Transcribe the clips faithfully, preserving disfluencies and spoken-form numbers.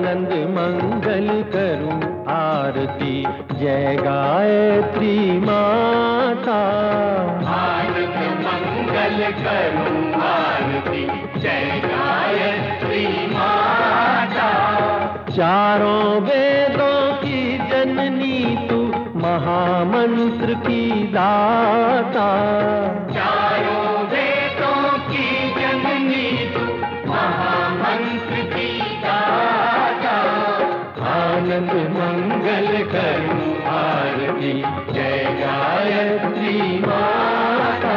आनंद मंगल करूं आरती, जय गायत्री माता। आनंद मंगल करूं आरती, जय गायत्री माता। चारों वेदों की जननी तू, महामंत्र की दाता। चारों वेदों की जननी तू, महामंत्र की दाता। आनंद मंगल करूं आरती, जय गायत्री माता।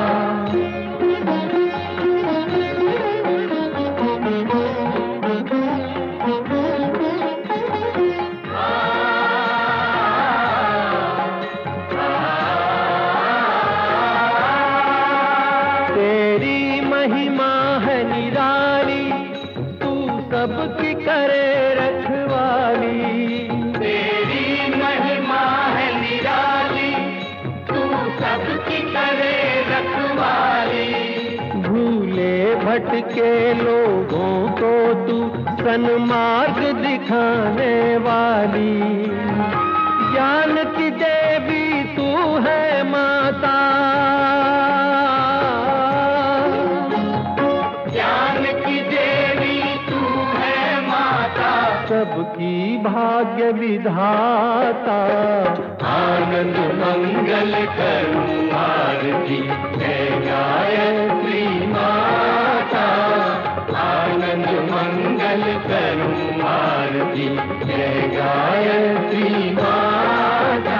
तेरी महिमा है निराली, तू सबकी करे रखवाली। तेरी महिमा है निराली, तू सबकी करे रखवाली। भूले भटके लोगों को तू सन्मार्ग दिखाने वाली। ज्ञान की देवी तू है माता, ज्ञान की देवी तू है माता। सबकी भाग्य विधाता। आनंद मंगल करूं आरती, जय गायत्री माता। आनंद मंगल करूं आरती, जय गायत्री माता।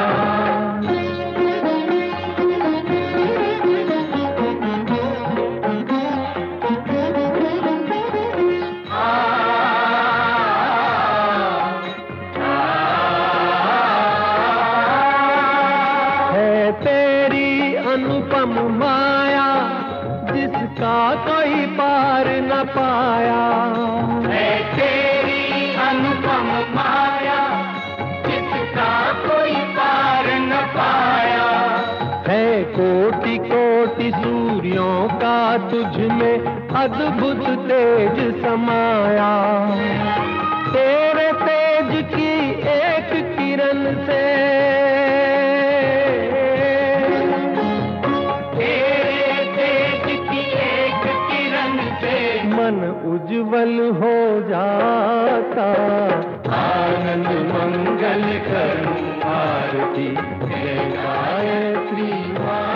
तेरी अनुपम माया, जिसका कोई पार न पाया। है तेरी अनुपम माया, जिसका कोई पार न पाया। है कोटि कोटि सूर्यों का तुझ में अद्भुत तेज समाया। तेरे तेज की एक किरण से, मन उज्जवल हो जाता। आनंद मंगल करूं आरती, जय गायत्री माता।